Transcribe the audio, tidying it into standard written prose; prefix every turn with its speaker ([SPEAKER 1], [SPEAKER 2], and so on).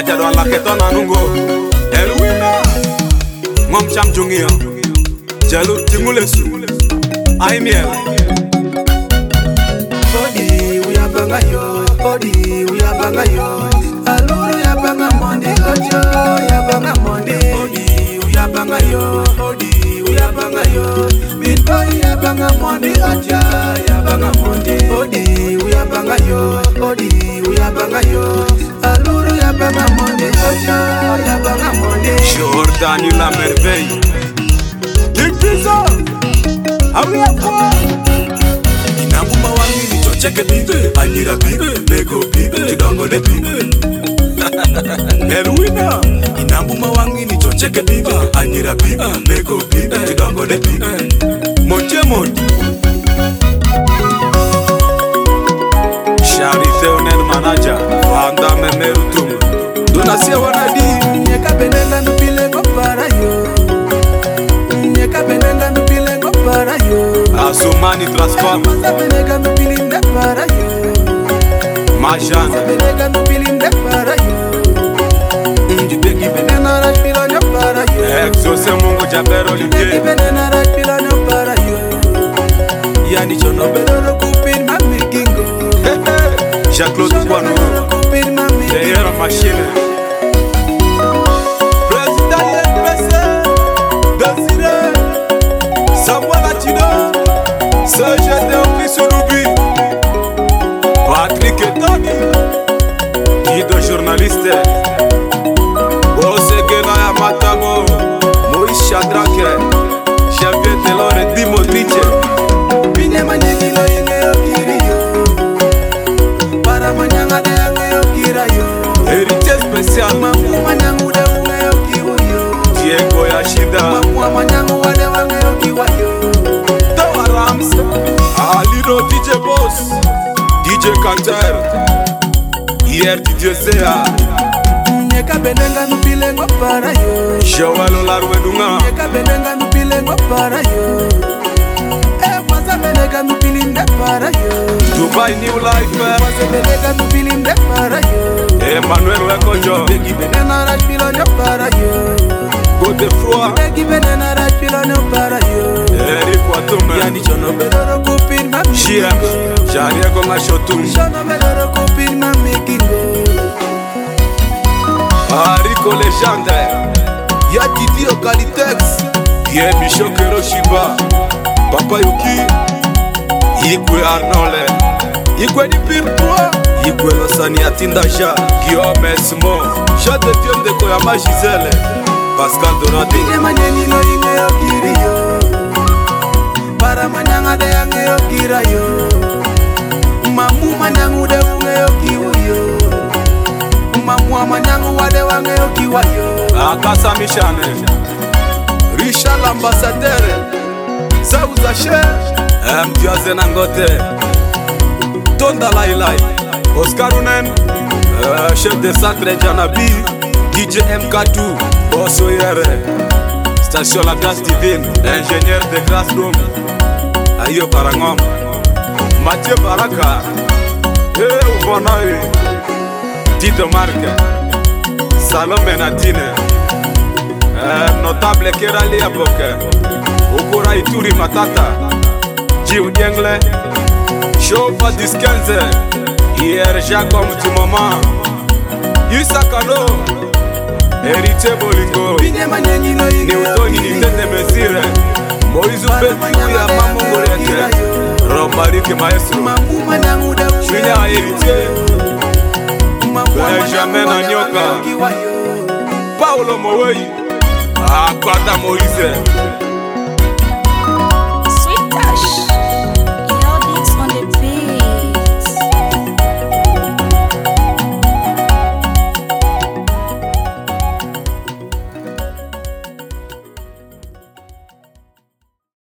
[SPEAKER 1] jado ala ketona nungo Elwina Ngom cham jungia Jalu tingulesu Aimiel
[SPEAKER 2] Body we are bangayo, body we are bangayo. Aluru ya banga monde, ojo ya banga monde. Body we are bangayo, body we are bangayo. Big boy ya banga monde, ojo ya banga monde. Body we are bangayo, body we are bangayo. Aluru ya banga monde, ojo ya banga monde.
[SPEAKER 1] Jordan la merveille
[SPEAKER 2] Big Pizza, awi akwa. Inambuma wangi ni chocheke bibe, anira bibe, mego bibe, chidongo de bibe. Elwina, inambuma wangi ni chocheke bibe, anira bibe, mego bibe, chidongo de bibe.
[SPEAKER 1] Monche monche Sharite unen manager Wanda memeru tumu
[SPEAKER 2] Donasia wanadi, nyeka benenda nupile ngopara yo. Nyeka benenda nupile ngopara yo.
[SPEAKER 1] Asumani transform
[SPEAKER 2] Masa benega nupili ndepara yo.
[SPEAKER 1] Majana
[SPEAKER 2] Benega nupili ndepara yo. Njiteki benena rashpila nyopara yo.
[SPEAKER 1] Exose mungu jabero
[SPEAKER 2] Njiteki
[SPEAKER 1] lige
[SPEAKER 2] benena rashpila nyopara yo. Yani chono beloro kupin mami kingo.
[SPEAKER 1] Jacques-Claude Kwanoro
[SPEAKER 2] Kupin mami
[SPEAKER 1] Derrière machine
[SPEAKER 2] Président YPC Desiré Samuel Latino
[SPEAKER 1] CGT Okisunubi Patrick Etani Guido journaliste Osegena ya Matamo Moïse Chadrake Javier Delore Dimotrice
[SPEAKER 2] Pine manyekilo inge okiriyo Para manyanga de ange okirayo
[SPEAKER 1] Héritier spécial
[SPEAKER 2] Mamu manyangu de unge okiwayo
[SPEAKER 1] Diego Yashida
[SPEAKER 2] Mamu manyangu wade wange okiwayo
[SPEAKER 1] Tawa Rams Alido DJ Boss DJ Kanter Hier DJ Sea
[SPEAKER 2] Nyeka benenga nupile ngopara yo
[SPEAKER 1] Joel Olarwedunga
[SPEAKER 2] Nyeka benenga nupile ngopara yo Masa benega nupili ndepara yo
[SPEAKER 1] Dubai New Life
[SPEAKER 2] Masa benega nupili ndepara yo
[SPEAKER 1] Emmanuel Wekojo
[SPEAKER 2] Begi benena rashpila nyopara yo
[SPEAKER 1] Godefroy
[SPEAKER 2] Begi benena rashpila nyopara yo
[SPEAKER 1] Eric Watume
[SPEAKER 2] Yani chono beloro kupin mami
[SPEAKER 1] Chia
[SPEAKER 2] kingo
[SPEAKER 1] Jaria Konga Shotum
[SPEAKER 2] Chono beloro kupin mami kingo
[SPEAKER 1] Arico Legende Ya Didi Okalitex Ye Bishok Hiroshima Papa Yuki Ikwe Arnole Ikwe di Pirpoa Ikwe Losani Atindasha Guillaume Esmo Chat de Diom de Koyama Gisele Pascal Donati
[SPEAKER 2] Pine manyenilo inge okiriyo Para manyanga de ange okirayo Mamu manyangu de unge okiwayo Mamu manyangu wade wange okiwayo
[SPEAKER 1] Akasa Mishane Richard l'ambassadeur Saouzache Mtiaze Nangote Tonda Lailai Oscar Unen Chef de Sacre Janabi DJ MK2 Bosso Yere Station La Grâce Divine Ingénieur de Classroom Ayo Parangom Mathieu Baraka Ubonaï Tito Marque Salome Nadine Notable Kerali Aboke Ukura Ituri Matata Jiu Diengle Shofa Diskenze Hier Jacob Timoma Issa Kano Héritier Bolingo
[SPEAKER 2] Pine manyenilo inge
[SPEAKER 1] Neutoni Nitende Mesire Moïse Petit ya Mamongo Rete Romarike Maestro
[SPEAKER 2] Mamu manyangu de unge
[SPEAKER 1] Julia Héritier Benjamin Anyoka
[SPEAKER 2] okiwayo
[SPEAKER 1] Paulo Mowei Akwata Moïse